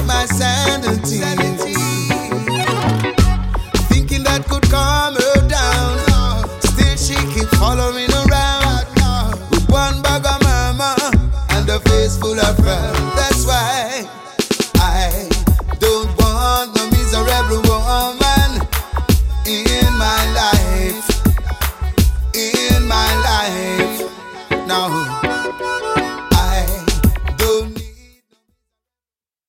my sanity. Thinking that could calm her down. Still she keep following around with one bag of mama and a face full of frown. That's why I don't want no miserable woman in my life. In